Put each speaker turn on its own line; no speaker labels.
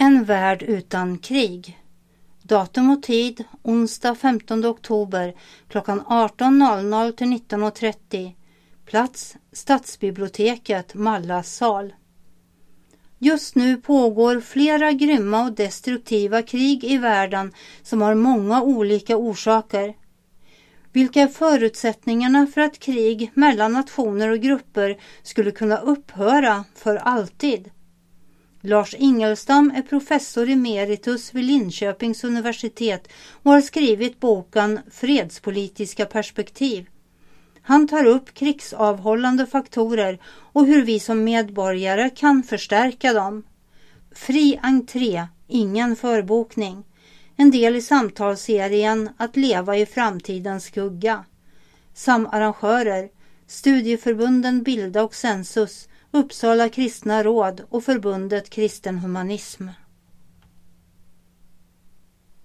En värld utan krig. Datum och tid onsdag 15 oktober klockan 18.00 till 19.30. Plats Stadsbiblioteket, Mallas sal. Just nu pågår flera grymma och destruktiva krig i världen som har många olika orsaker. Vilka är förutsättningarna för att krig mellan nationer och grupper skulle kunna upphöra för alltid? Lars Ingelstam är professor emeritus vid Linköpings universitet och har skrivit boken Fredspolitiska perspektiv. Han tar upp krigsavhållande faktorer och hur vi som medborgare kan förstärka dem. Fri entré, ingen förbokning. En del i samtalsserien Att leva i framtidens skugga. Samarrangörer, studieförbunden Bilda och Sensus, Uppsala kristna råd och förbundet Kristen humanism.